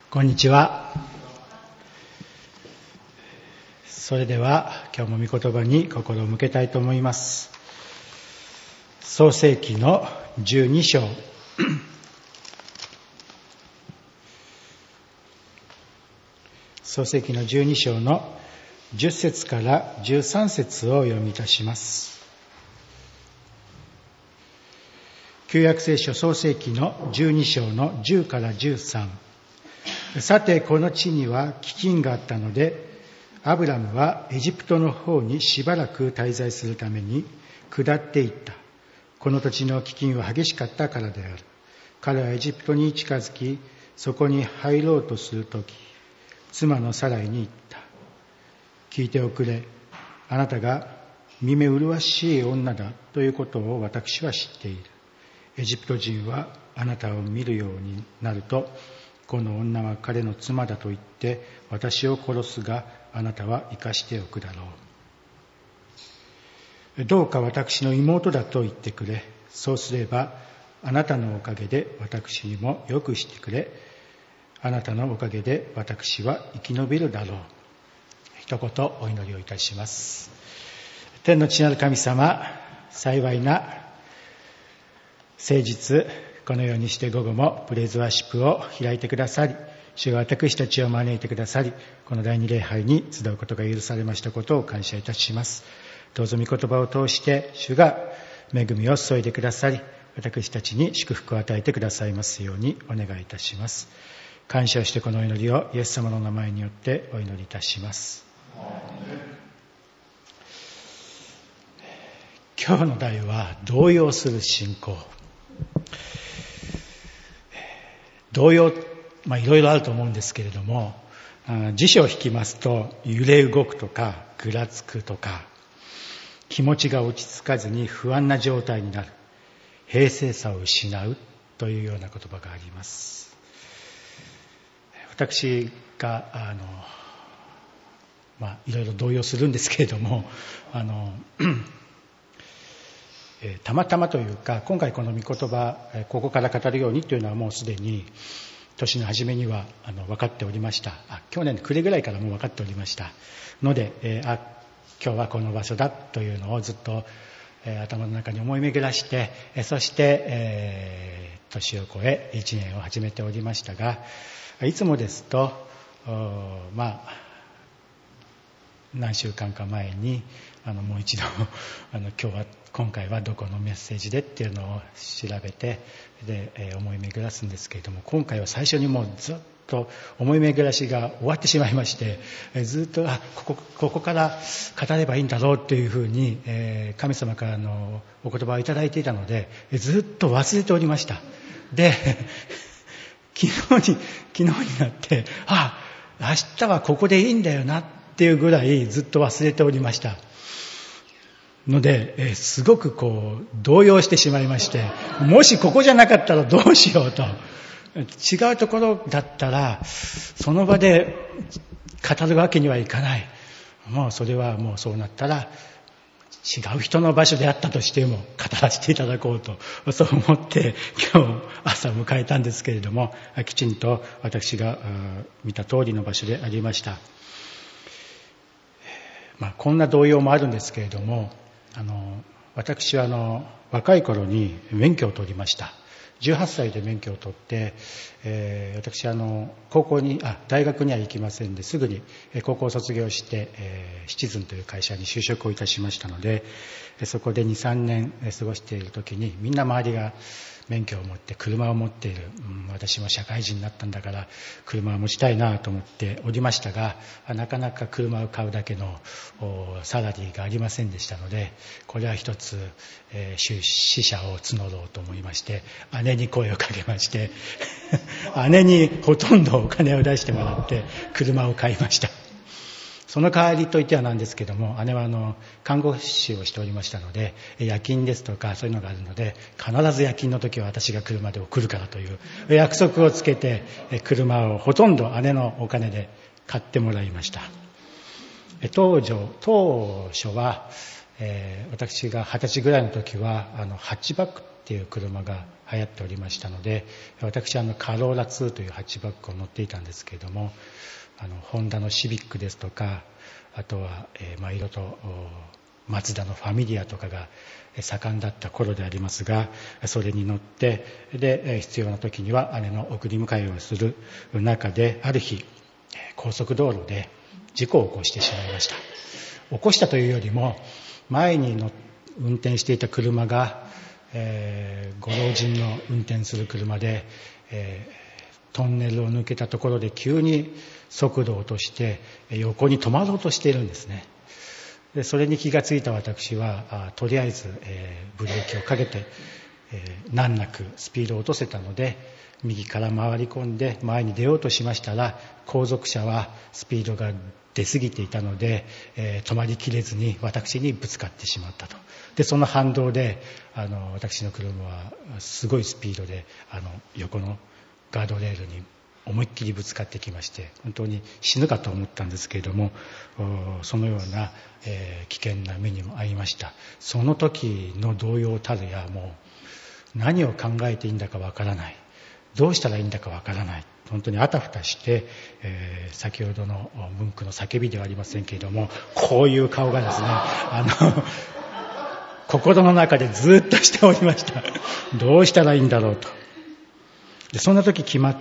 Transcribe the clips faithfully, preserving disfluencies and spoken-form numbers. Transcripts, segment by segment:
こんにちは。それでは今日も御言葉に心を向けたいと思います。創世記のじゅうに章創世記のじゅうに章のじゅっ節からじゅうさん節をお読みいたします。旧約聖書創世記のじゅうに章のじゅうからじゅうさん。さてこの地には飢饉があったので、アブラムはエジプトの方にしばらく滞在するために下っていった。この土地の飢饉は激しかったからである。彼はエジプトに近づき、そこに入ろうとするとき、妻のサライに言った。聞いておくれ。あなたが見目麗しい女だということを私は知っている。エジプト人はあなたを見るようになると、この女は彼の妻だと言って私を殺すが、あなたは生かしておくだろう。どうか私の妹だと言ってくれ。そうすればあなたのおかげで私にもよくしてくれ。あなたのおかげで私は生き延びるだろう。一言お祈りをいたします。天の父なる神様、幸いな誠実、このようにして午後もプレイズワーシップを開いてくださり、主が私たちを招いてくださり、この第二礼拝に集うことが許されましたことを感謝いたします。どうぞ御言葉を通して主が恵みを注いでくださり、私たちに祝福を与えてくださいますようにお願いいたします。感謝をしてこの祈りをイエス様の名前によってお祈りいたします。今日の題は動揺する信仰。動揺、まあいろいろあると思うんですけれども、辞書を引きますと、揺れ動くとかぐらつくとか、気持ちが落ち着かずに不安な状態になる、平静さを失うというような言葉があります。私があの、まあ、いろいろ動揺するんですけれども、あのえー、たまたまというか、今回この御言葉、えー、ここから語るようにというのはもうすでに年の初めにはあの分かっておりました。あ、去年の暮れぐらいからもう分かっておりましたので、えー、あ今日はこの場所だというのをずっと、えー、頭の中に思い巡らして、えー、そして、えー、年を超えいちねんを始めておりましたが、いつもですとまあ何週間か前にあのもう一度あの今日は今回はどこのメッセージでっていうのを調べてで、えー、思い巡らすんですけれども、今回は最初にもうずっと思い巡らしが終わってしまいまして、えー、ずっとあここここから語ればいいんだろうというふうに、えー、神様からのお言葉をいただいていたので、えー、ずっと忘れておりました。で昨日に昨日になってあ明日はここでいいんだよなっていうぐらいずっと忘れておりましたので、えー、すごくこう動揺してしまいまして、もしここじゃなかったらどうしようと、違うところだったらその場で語るわけにはいかない、もうそれはもうそうなったら違う人の場所であったとしても語らせていただこうと、そう思って今日朝迎えたんですけれども、きちんと私が見た通りの場所でありました。まあ、こんな動揺もあるんですけれども、あの私はあの若い頃に免許を取りました。じゅうはっさいで免許を取って、えー、私あの高校にあ大学には行きませんですぐに高校を卒業して、えー、シチズンという会社に就職をいたしましたので、そこで にさんねん過ごしている時にみんな周りが免許を持って車を持っている、うん、私も社会人になったんだから車を持ちたいなと思っておりましたが、なかなか車を買うだけのサラリーがありませんでしたので、これは一つ、えー、出資者を募ろうと思いまして姉に声をかけまして姉にほとんどお金を出してもらって車を買いました。その代わりといってはなんですけども、姉はあの看護師をしておりましたので、夜勤ですとかそういうのがあるので、必ず夜勤の時は私が車で送るからという約束をつけて、車をほとんど姉のお金で買ってもらいました。当初、当初は、えー、私が二十歳ぐらいの時はあのハッチバックっっていう車が流行っておりましたので、私はあのカローラツーというハッチバックを乗っていたんですけれども、あのホンダのシビックですとか、あとは、えー、まあ色とマツダのファミリアとかが盛んだった頃でありますが、それに乗ってで必要な時には姉の送り迎えをする中で、ある日高速道路で事故を起こしてしまいました。起こしたというよりも、前にの運転していた車が、えー、ご老人の運転する車で、えー、トンネルを抜けたところで急に速度を落として横に止まろうとしているんですね。でそれに気がついた私はあとりあえず、えー、ブレーキをかけて、えー、難なくスピードを落とせたので、右から回り込んで前に出ようとしましたら、後続車はスピードが出過ぎていたので、えー、止まりきれずに私にぶつかってしまったと。でその反動であの私の車はすごいスピードであの横のガードレールに思いっきりぶつかってきまして、本当に死ぬかと思ったんですけれども、そのような、えー、危険な目にも遭いました。その時の動揺たるや、もう何を考えていいんだかわからない、どうしたらいいんだかわからない、本当にあたふたして、えー、先ほどの文句の叫びではありませんけれども、こういう顔がですね、あの心の中でずっとしておりました。どうしたらいいんだろうと。でそんな時決まって、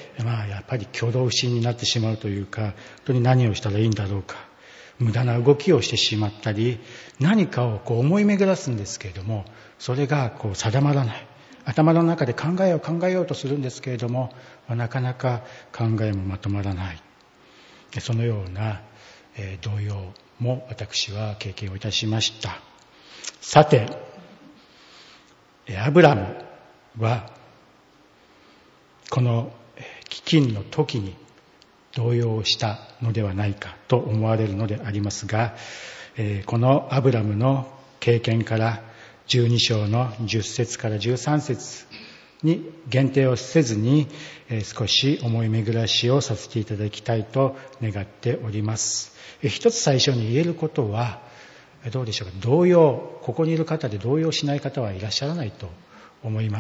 まあ、やっぱり挙動不審になってしまうというか、本当に何をしたらいいんだろうか、無駄な動きをしてしまったり、何かをこう思い巡らすんですけれども、それがこう定まらない。頭の中で考えを考えようとするんですけれども、なかなか考えもまとまらない。そのような、えー、動揺も私は経験をいたしました。さて、アブラムはこの飢饉の時に動揺したのではないかと思われるのでありますが、このアブラムの経験からじゅうに章のじゅっ節からじゅうさん節に限定をせずに、少し思い巡らしをさせていただきたいと願っております。一つ最初に言えることは、どうでしょうか、動揺、ここにいる方で動揺しない方はいらっしゃらないと思います。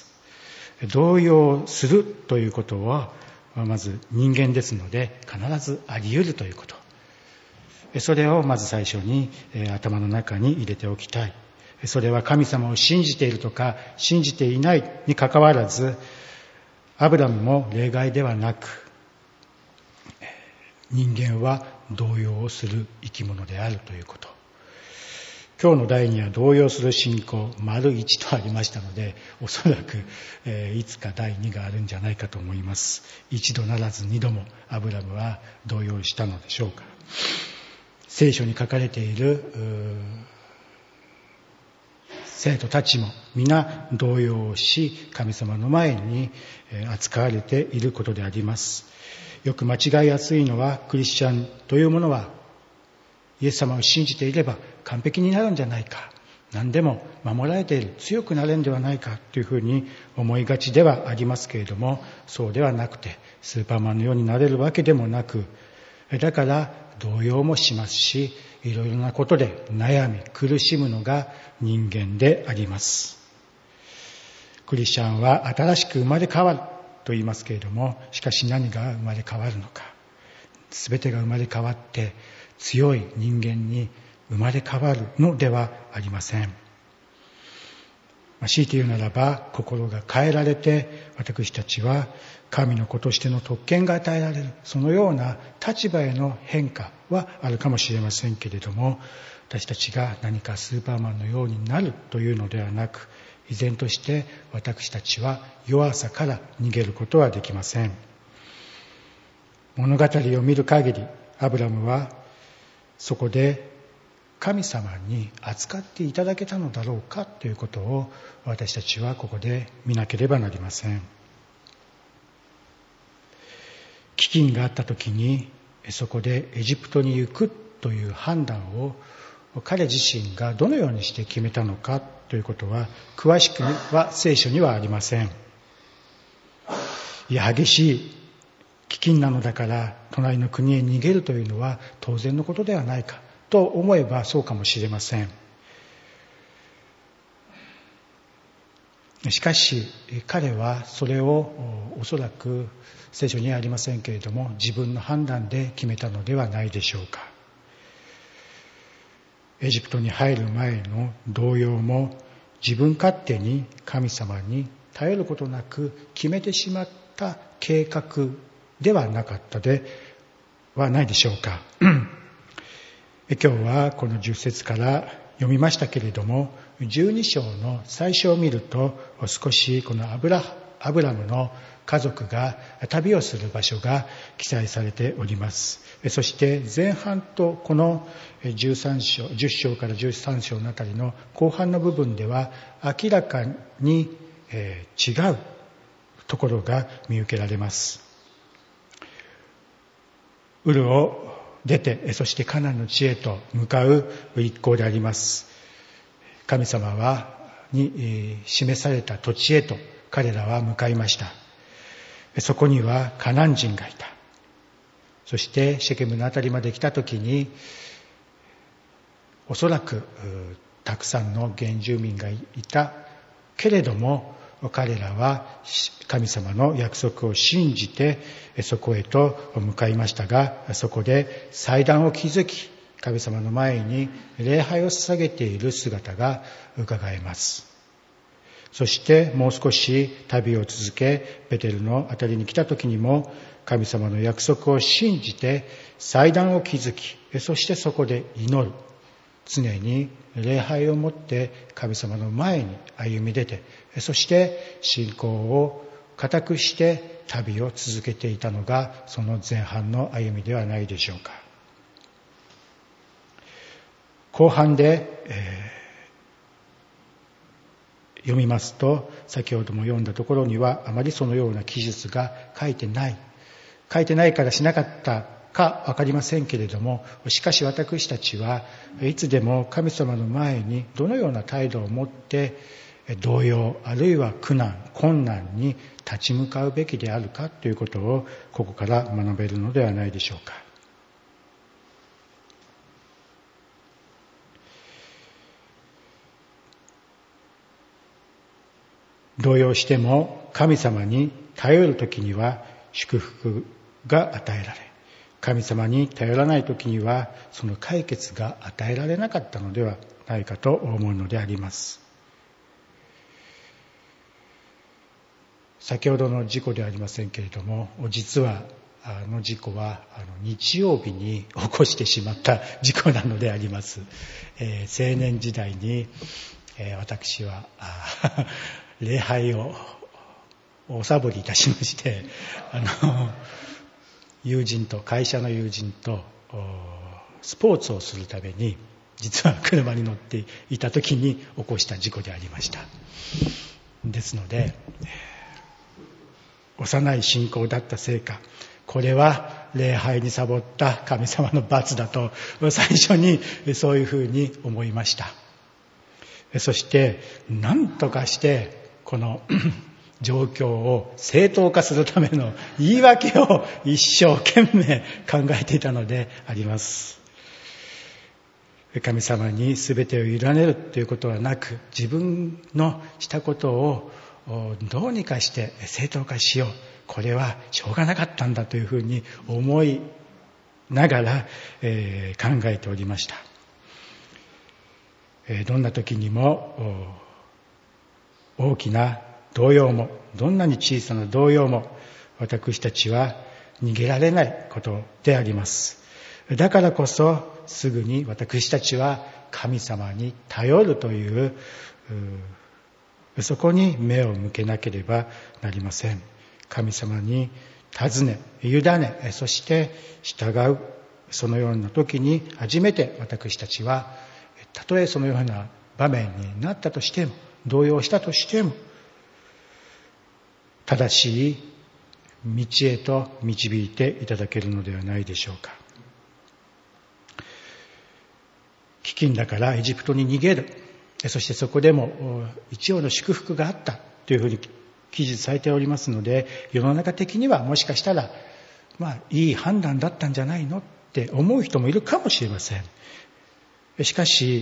動揺するということはまず人間ですので必ずあり得るということ、それをまず最初に頭の中に入れておきたい。それは神様を信じているとか信じていないにかかわらず、アブラムも例外ではなく、人間は動揺をする生き物であるということ。今日の題には動揺する信仰丸一とありましたので、おそらく、えー、いつかだいにがあるんじゃないかと思います。一度ならず二度もアブラムは動揺したのでしょうか。聖書に書かれている生徒たちも皆動揺をし、神様の前に扱われていることであります。よく間違いやすいのは、クリスチャンというものはイエス様を信じていれば完璧になるんじゃないか、何でも守られている、強くなれるんではないかというふうに思いがちではありますけれども、そうではなくて、スーパーマンのようになれるわけでもなく、だから動揺もしますし、いろいろなことで悩み苦しむのが人間であります。クリスチャンは新しく生まれ変わると言いますけれども、しかし何が生まれ変わるのか。すべてが生まれ変わって強い人間に生まれ変わるのではありません。強いて言うならば、心が変えられて私たちは神の子としての特権が与えられる、そのような立場への変化はあるかもしれませんけれども、私たちが何かスーパーマンのようになるというのではなく、依然として私たちは弱さから逃げることはできません。物語を見る限り、アブラムはそこで神様に扱っていただけたのだろうかということを私たちはここで見なければなりません。飢饉があった時にそこでエジプトに行くという判断を彼自身がどのようにして決めたのかということは詳しくは聖書にはありません。いや、激しい飢饉なのだから隣の国へ逃げるというのは当然のことではないかと思えばそうかもしれません。 しかし彼はそれをおそらく聖書にはありませんけれども自分の判断で決めたのではないでしょうか。エジプトに入る前の動揺も自分勝手に神様に頼ることなく決めてしまった計画ではなかったではないでしょうか。今日はこのじゅっ節から読みましたけれども、じゅうに章の最初を見ると少しこのアブラ、アブラムの家族が旅をする場所が記載されております。そして前半とこのじゅうさん章、じゅっ章からじゅうさん章のあたりの後半の部分では明らかに違うところが見受けられます。ウルを出て、そしてカナンの地へと向かう一行であります。神様はに示された土地へと彼らは向かいました。そこにはカナン人がいた。そしてシェケムのあたりまで来たときに、おそらくたくさんの原住民がいたけれども、彼らは神様の約束を信じてそこへと向かいましたが、そこで祭壇を築き神様の前に礼拝を捧げている姿が伺えます。そしてもう少し旅を続けベテルのあたりに来た時にも神様の約束を信じて祭壇を築き、そしてそこで祈る、常に礼拝をもって神様の前に歩み出て、そして信仰を固くして旅を続けていたのがその前半の歩みではないでしょうか。後半で、えー、読みますと、先ほども読んだところにはあまりそのような記述が書いてない書いてないからしなかったか分かりませんけれども、しかし私たちはいつでも神様の前にどのような態度を持って動揺あるいは苦難困難に立ち向かうべきであるかということをここから学べるのではないでしょうか。動揺しても神様に頼るときには祝福が与えられ、神様に頼らないときにはその解決が与えられなかったのではないかと思うのであります。先ほどの事故ではありませんけれども、実はあの事故はあの日曜日に起こしてしまった事故なのであります。えー、青年時代に、えー、私は礼拝をおサボりいたしまして、あの友人と会社の友人とスポーツをするために実は車に乗っていた時に起こした事故でありました。ですので幼い信仰だったせいか、これは礼拝にサボった神様の罰だと最初にそういうふうに思いました。そして何とかしてこの状況を正当化するための言い訳を一生懸命考えていたのであります。神様に全てを委ねるということはなく、自分のしたことをどうにかして正当化しよう、これはしょうがなかったんだというふうに思いながら、えー、考えておりました。えー、どんな時にも大きな動揺もどんなに小さな動揺も私たちは逃げられないことであります。だからこそすぐに私たちは神様に頼るというそこに目を向けなければなりません。神様に尋ね、委ね、そして従う、そのような時に初めて私たちは、たとえそのような場面になったとしても、動揺したとしても、正しい道へと導いていただけるのではないでしょうか。飢饉だからエジプトに逃げる、そしてそこでも一応の祝福があったというふうに記述されておりますので、世の中的にはもしかしたらまあいい判断だったんじゃないのって思う人もいるかもしれません。しかし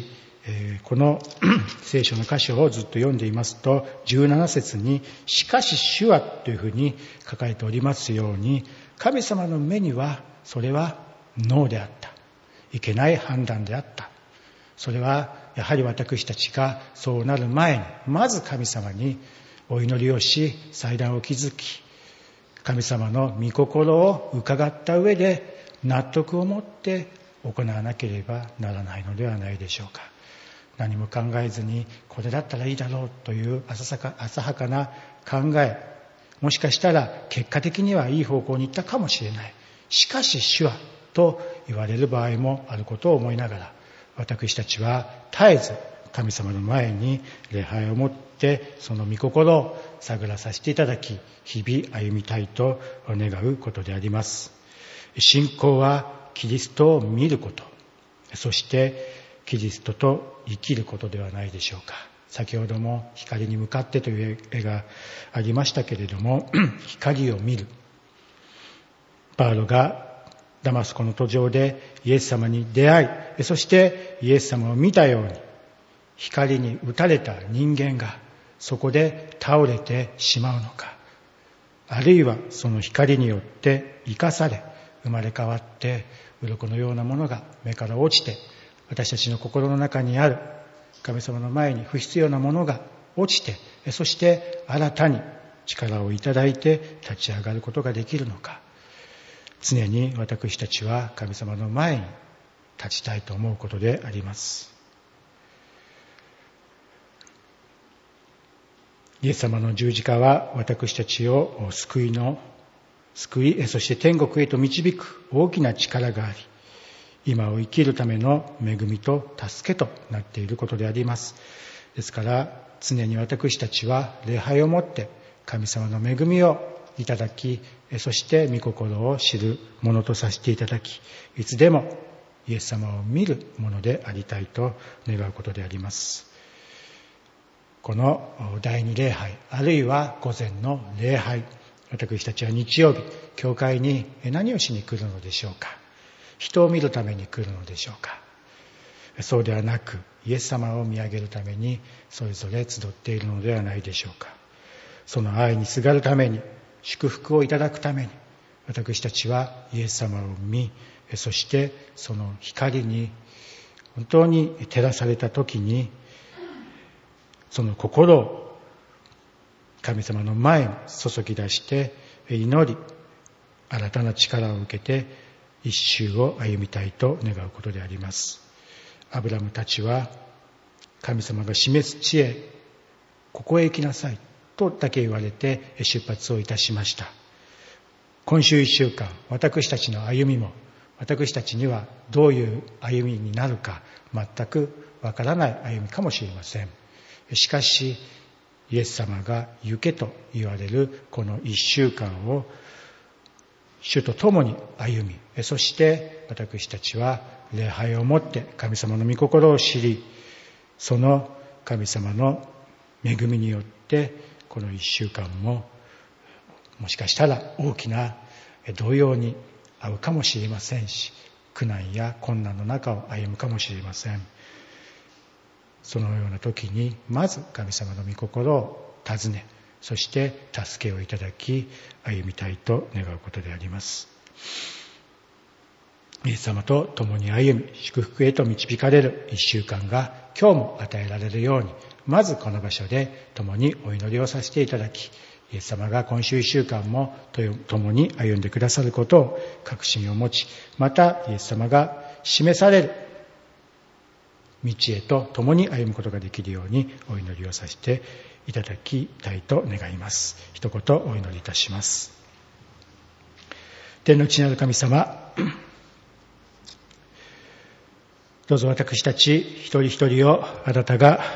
この聖書の箇所をずっと読んでいますと、じゅうなな節にしかし主はというふうに書かれておりますように、神様の目にはそれはノーであった、いけない判断であった。それはやはり私たちがそうなる前に、まず神様にお祈りをし、祭壇を築き、神様の御心を伺った上で納得を持って行わなければならないのではないでしょうか。何も考えずにこれだったらいいだろうという浅はかな考え、もしかしたら結果的にはいい方向に行ったかもしれない。しかし主はと言われる場合もあることを思いながら、私たちは絶えず神様の前に礼拝を持ってその御心を探らさせていただき、日々歩みたいと願うことであります。信仰はキリストを見ること、そしてキリストと生きることではないでしょうか。先ほども光に向かってという絵がありましたけれども、光を見る。パウロがダマスコの途上でイエス様に出会い、そしてイエス様を見たように、光に打たれた人間がそこで倒れてしまうのか、あるいはその光によって生かされ、生まれ変わって鱗のようなものが目から落ちて、私たちの心の中にある神様の前に不必要なものが落ちて、そして新たに力をいただいて立ち上がることができるのか。常に私たちは神様の前に立ちたいと思うことであります。イエス様の十字架は私たちを救いの救い、そして天国へと導く大きな力があり、今を生きるための恵みと助けとなっていることであります。ですから常に私たちは礼拝をもって神様の恵みをいただき、そして御心を知るものとさせていただき、いつでもイエス様を見るものでありたいと願うことであります。この第二礼拝、あるいは午前の礼拝、私たちは日曜日、教会に何をしに来るのでしょうか。人を見るために来るのでしょうか。そうではなく、イエス様を見上げるためにそれぞれ集っているのではないでしょうか。その愛にすがるために、祝福をいただくために、私たちはイエス様を見、そしてその光に本当に照らされた時に、その心を神様の前に注ぎ出して祈り、新たな力を受けて一周を歩みたいと願うことであります。アブラムたちは神様が示す地へ、ここへ行きなさいとだけ言われて出発をいたしました。今週一週間、私たちの歩みも、私たちにはどういう歩みになるか全くわからない歩みかもしれません。しかしイエス様が行けと言われるこの一週間を主と共に歩み、そして私たちは礼拝をもって神様の御心を知り、その神様の恵みによってこの一週間ももしかしたら大きな動揺に遭うかもしれませんし、苦難や困難の中を歩むかもしれません。そのような時にまず神様の御心を尋ね、そして助けをいただき歩みたいと願うことであります。イエス様と共に歩み、祝福へと導かれる一週間が今日も与えられるように、まずこの場所で共にお祈りをさせていただき、イエス様が今週一週間も共に歩んでくださることを確信を持ち、またイエス様が示される道へと共に歩むことができるようにお祈りをさせていただきたいと願います。一言お祈りいたします。天の父なる神様、どうぞ私たち一人一人をあなたが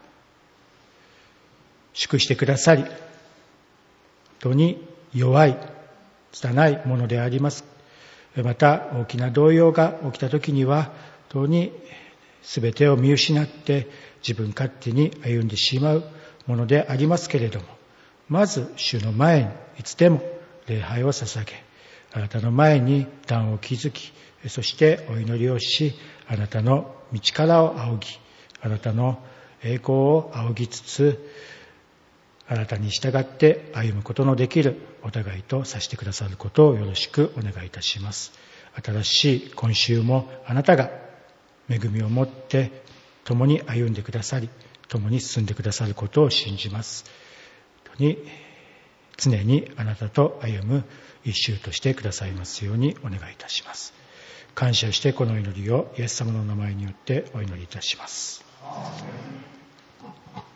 祝してくださり、本当に弱い、拙いものであります。また大きな動揺が起きた時には本当に全てを見失って自分勝手に歩んでしまうものでありますけれども、まず主の前にいつでも礼拝を捧げ、あなたの前に壇を築き、そしてお祈りをし、あなたの道からを仰ぎ、 あなたの栄光を仰ぎつつ、あなたに従って歩むことのできるお互いとさせてくださることをよろしくお願いいたします。新しい今週もあなたが恵みを持って共に歩んでくださり、共に進んでくださることを信じます。本当に常にあなたと歩む一週としてくださいますようにお願いいたします。感謝してこの祈りをイエス様の名前によってお祈りいたします。